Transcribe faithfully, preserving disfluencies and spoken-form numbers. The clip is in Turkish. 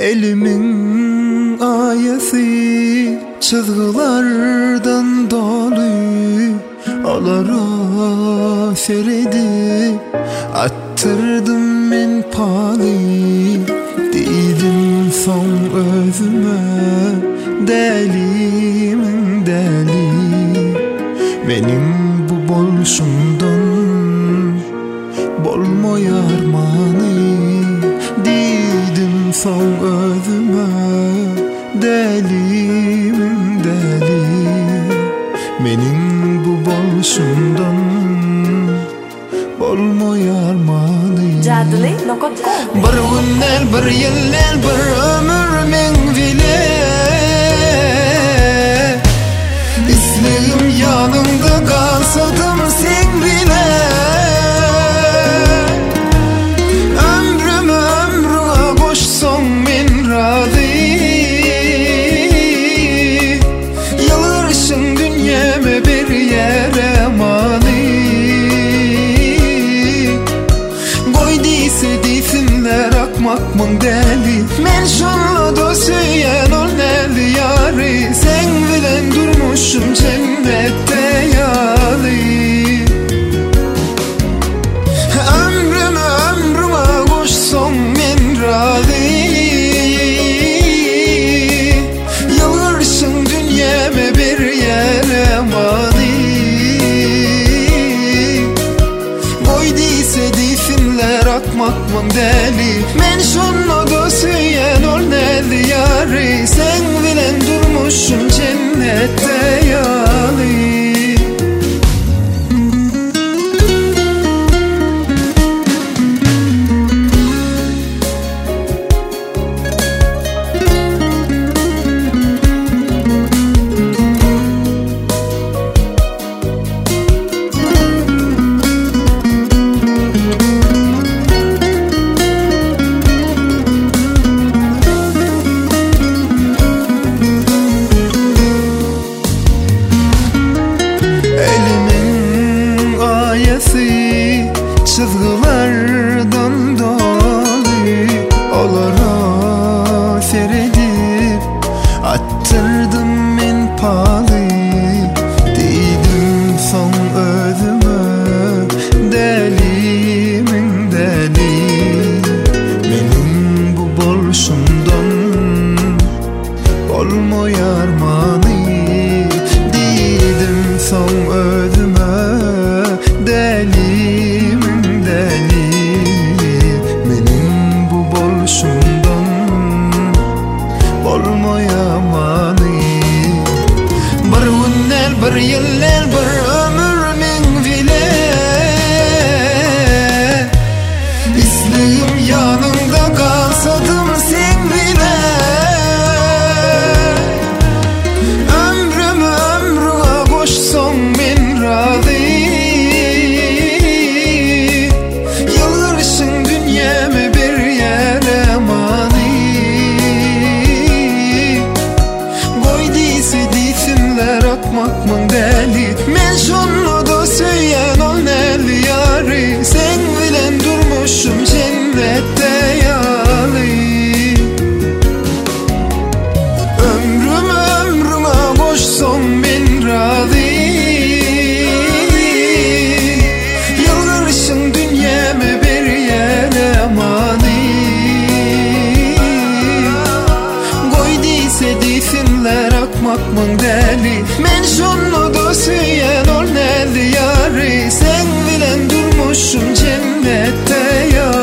Elimin ayesi çizgilerden dolu, alara seredip attırdım men palı. Dedim son özüme delimin deli, benim bu bolşumdan bolmoyar mani. Dedim son özüme delimin deli, benim bu bolşumdan bolmoyar mani. Jadli nokta com. Bir günler, bir yıllar, bir ömür men bile İsleğim yanımda kalsadım sen bile. Ömrümü ömrüne koşsam men razı, yılırışın dünyeme bir yere mani. Koy deyse deysinler akmakmın deli, men şunla da söyleyen ol nerede yari. Sen bilen durmuşum cennette yali. Ömrümü ömrüme koşsam men razı, yılırışın dünyeme bir yere mani. Koy deyse deysinler akmakmın deli, men şunla da söyleyen ol nerede yari. Sen bilen durmuşum cennette yali. Çizgilerden dolu, alara seredip attırdım men palı. Dedim son özüme delimin deli, benim bu bolşumdan bolmoyar mani. Dedim son özüme delimin deli, benim bu bolşumdan bolmoya mani. Bir günler, bir yıllar, bir ömür men bile İsleğim yanımda kalsadım sen bile. Ömrümü ömrüne koşsam men razı, yılırışın dünyeme bir yere mani. Koy deyse deysinler akmakmın deli, men şunla da söyleyen ol nerede yari. Sen bilen durmuşum cennette yali. Ömrümü ömrüme koşsam men razı, yılırışın dünyeme bir yere mani. Koy deyse deysinler akmakmın deli, men şunla da söyleyen ol nerede yari. Sen bilen durmuşum cennette yali.